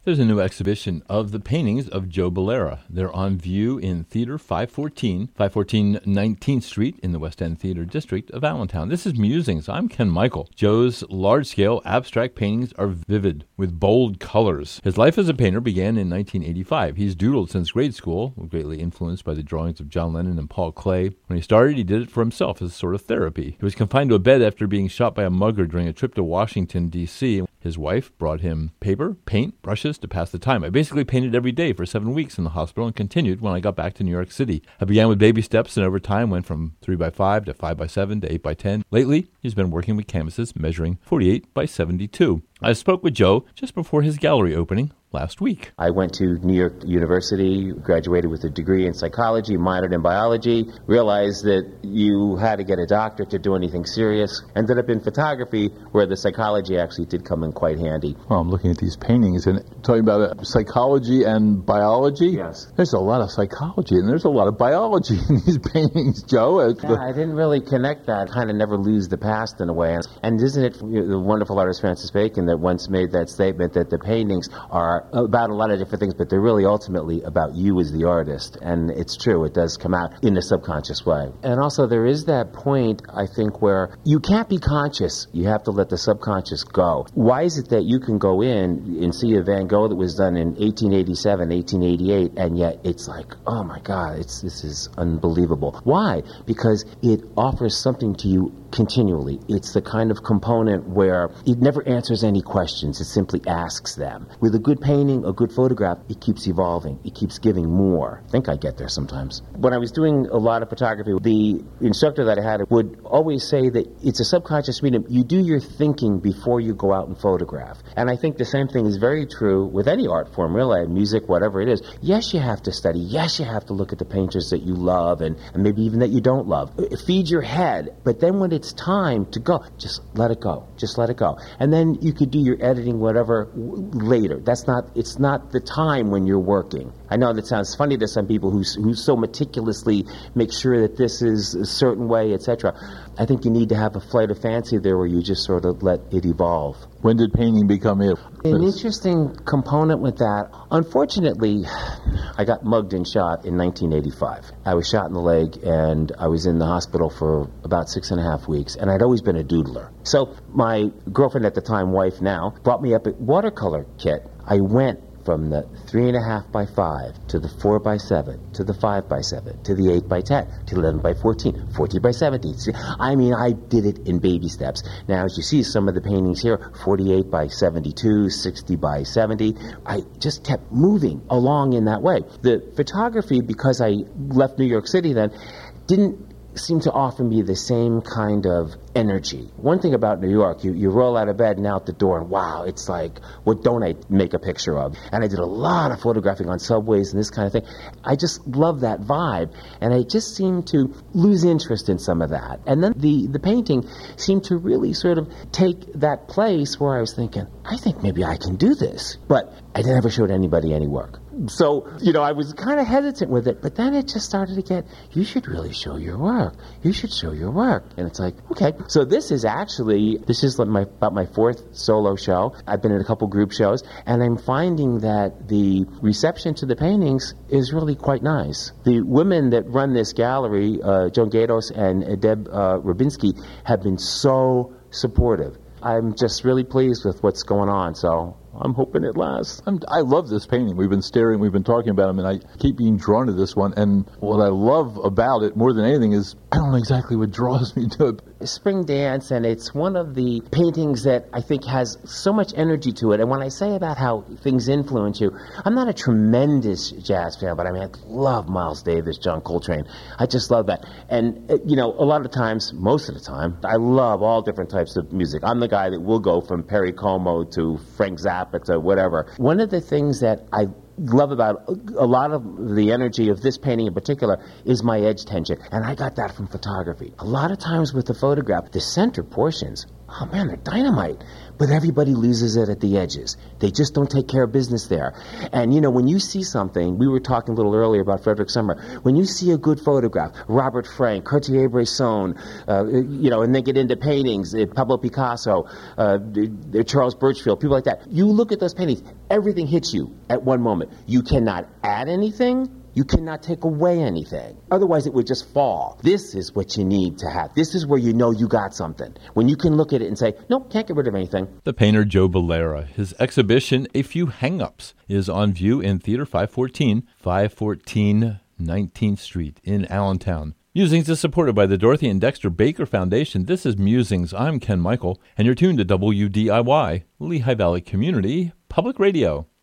There's a new exhibition of the paintings of Joe Bellera. They're on view in Theater 514 19th Street in the West End Theater District of Allentown. This is Musings. I'm Ken Michael. Joe's large-scale abstract paintings are vivid, with bold colors. His life as a painter began in 1985. He's doodled since grade school, greatly influenced by the drawings of John Lennon and Paul Klee. When he started, he did it for himself as a sort of therapy. He was confined to a bed after being shot by a mugger during a trip to Washington, D.C. His wife brought him paper, paint, brushes to pass the time. I basically painted every day for 7 weeks in the hospital and continued when I got back to New York City. I began with baby steps and over time went from 3x5 to 5x7 to 8x10. Lately, he's been working with canvases measuring 48x72. I spoke with Joe just before his gallery opening last week. I went to New York University, graduated with a degree in psychology, minored in biology, realized that you had to get a doctorate to do anything serious, ended up in photography where the psychology actually did come in quite handy. Well, I'm looking at these paintings and talking about psychology and biology. Yes. There's a lot of psychology and there's a lot of biology in these paintings, Joe. I didn't really connect that, kind of never lose the past in a way. And isn't it the wonderful artist Francis Bacon that once made that statement that the paintings are about a lot of different things, but they're really ultimately about you as the artist. And it's true, it does come out in a subconscious way. And also there is that point, I think, where you can't be conscious. You have to let the subconscious go. Why is it that you can go in and see a Van Gogh that was done in 1887, 1888, and yet it's like, oh my God, this is unbelievable. Why? Because it offers something to you continually. It's the kind of component where it never answers any questions. It simply asks them. With a good painting, a good photograph, it keeps evolving. It keeps giving more. I think I get there sometimes. When I was doing a lot of photography, the instructor that I had would always say that it's a subconscious medium. You do your thinking before you go out and photograph. And I think the same thing is very true with any art form, really, music, whatever it is. Yes, you have to study. Yes, you have to look at the painters that you love and maybe even that you don't love. Feed your head. But then when it's time to go, just let it go. Just let it go. And then you could do your editing, whatever, later. It's not the time when you're working. I know that sounds funny to some people who so meticulously make sure that this is a certain way, etc. I think you need to have a flight of fancy there where you just sort of let it evolve. When did painting become it? An interesting component with that, unfortunately, I got mugged and shot in 1985. I was shot in the leg and I was in the hospital for about 6.5 weeks, and I'd always been a doodler. So my girlfriend at the time, wife now, brought me up a watercolor kit. I went from the 3.5x5 to the 4x7 to the 5x7 to the 8x10 to 11x14, 40x70. I mean, I did it in baby steps. Now, as you see, some of the paintings here, 48x72, 60x70. I just kept moving along in that way. The photography, because I left New York City then, didn't seem to offer me the same kind of energy. One thing about New York, you roll out of bed and out the door and wow, it's like, what don't I make a picture of? And I did a lot of photographing on subways and this kind of thing. I just love that vibe, and I just seemed to lose interest in some of that. And then the painting seemed to really sort of take that place where I was thinking, I think maybe I can do this. But I never showed anybody any work. So, I was kind of hesitant with it, but then it just started to get, you should really show your work. You should show your work. And it's like, okay. So this is like about my fourth solo show. I've been in a couple group shows, and I'm finding that the reception to the paintings is really quite nice. The women that run this gallery, Joan Gatos and Deb Rubinski, have been so supportive. I'm just really pleased with what's going on, so I'm hoping it lasts. I love this painting. We've been talking about them, and I keep being drawn to this one. And what I love about it more than anything is I don't know exactly what draws me to it. Spring Dance, and it's one of the paintings that I think has so much energy to it. And when I say about how things influence you, I'm not a tremendous jazz fan, but I love Miles Davis, John Coltrane. I just love that. And, a lot of times, most of the time, I love all different types of music. I'm the guy that will go from Perry Como to Frank Zappa to whatever. One of the things that I love about a lot of the energy of this painting in particular is my edge tension, and I got that from photography. A lot of times with the photograph, the center portions oh man, they're dynamite. But everybody loses it at the edges. They just don't take care of business there. And, when you see something, we were talking a little earlier about Frederick Sommer, when you see a good photograph, Robert Frank, Cartier-Bresson, and they get into paintings, Pablo Picasso, Charles Birchfield, people like that. You look at those paintings, everything hits you at one moment. You cannot add anything. You cannot take away anything. Otherwise, it would just fall. This is what you need to have. This is where you know you got something. When you can look at it and say, nope, can't get rid of anything. The painter Joe Bellera. His exhibition, A Few Hang-Ups, is on view in Theater 514, 19th Street in Allentown. Musings is supported by the Dorothy and Dexter Baker Foundation. This is Musings. I'm Ken Michael, and you're tuned to WDIY, Lehigh Valley Community Public Radio.